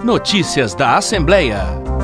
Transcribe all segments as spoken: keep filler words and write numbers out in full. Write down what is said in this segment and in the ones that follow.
Notícias da Assembleia.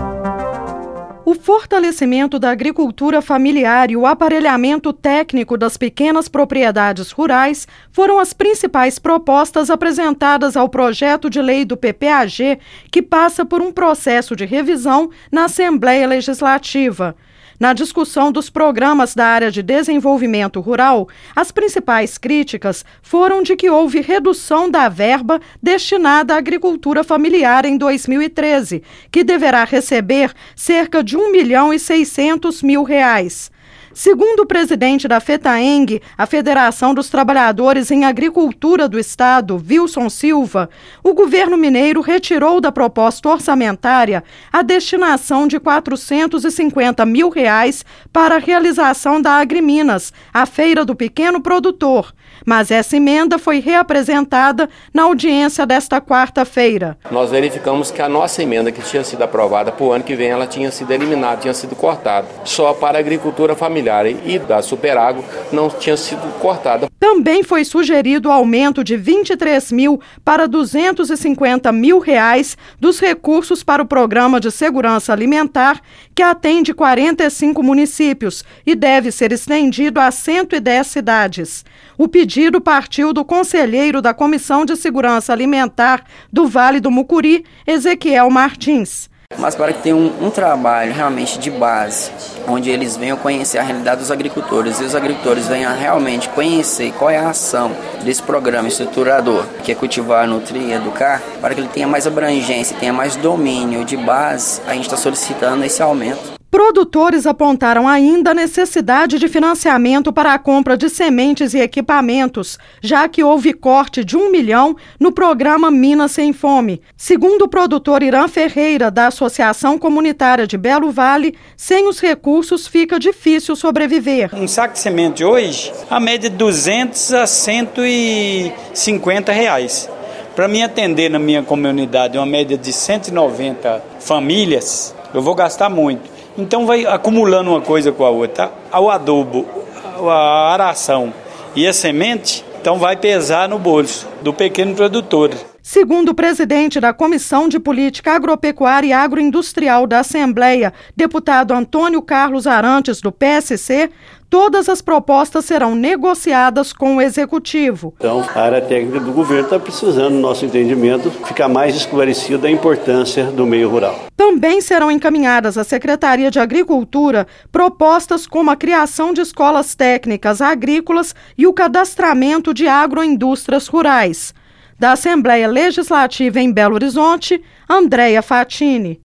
O fortalecimento da agricultura familiar e o aparelhamento técnico das pequenas propriedades rurais foram as principais propostas apresentadas ao projeto de lei do P P A G, que passa por um processo de revisão na Assembleia Legislativa. Na discussão dos programas da área de desenvolvimento rural, as principais críticas foram de que houve redução da verba destinada à agricultura familiar em dois mil e treze, que deverá receber cerca de um milhão e seiscentos mil reais. Segundo o presidente da FETAENG, a Federação dos Trabalhadores em Agricultura do Estado, Wilson Silva, o governo mineiro retirou da proposta orçamentária a destinação de quatrocentos e cinquenta mil reais para a realização da Agriminas, a Feira do Pequeno Produtor. Mas essa emenda foi reapresentada na audiência desta quarta-feira. Nós verificamos que a nossa emenda que tinha sido aprovada para o ano que vem, ela tinha sido eliminada, tinha sido cortada. Só para a agricultura familiar e da Superagro não tinha sido cortada. Também foi sugerido o aumento de vinte e três mil para duzentos e cinquenta mil reais dos recursos para o Programa de Segurança Alimentar, que atende quarenta e cinco municípios e deve ser estendido a cento e dez cidades. O pedido partiu do conselheiro da Comissão de Segurança Alimentar do Vale do Mucuri, Ezequiel Martins. Mas para que tenha um, um trabalho realmente de base, onde eles venham conhecer a realidade dos agricultores e os agricultores venham realmente conhecer qual é a ação desse programa estruturador, que é cultivar, nutrir e educar, para que ele tenha mais abrangência, tenha mais domínio de base, a gente está solicitando esse aumento. Produtores apontaram ainda a necessidade de financiamento para a compra de sementes e equipamentos, já que houve corte de um milhão no programa Minas Sem Fome. Segundo o produtor Irã Ferreira, da Associação Comunitária de Belo Vale, sem os recursos fica difícil sobreviver. Um saco de semente hoje, a média de duzentos a cento e cinquenta reais. Para mim atender na minha comunidade uma média de cento e noventa famílias, eu vou gastar muito. Então vai acumulando uma coisa com a outra, tá? O adubo, a aração e a semente, então vai pesar no bolso do pequeno produtor. Segundo o presidente da Comissão de Política Agropecuária e Agroindustrial da Assembleia, deputado Antônio Carlos Arantes, do P S C, todas as propostas serão negociadas com o Executivo. Então, a área técnica do governo está precisando, no nosso entendimento, ficar mais esclarecida da importância do meio rural. Também serão encaminhadas à Secretaria de Agricultura propostas como a criação de escolas técnicas agrícolas e o cadastramento de agroindústrias rurais. Da Assembleia Legislativa em Belo Horizonte, Andréia Fatini.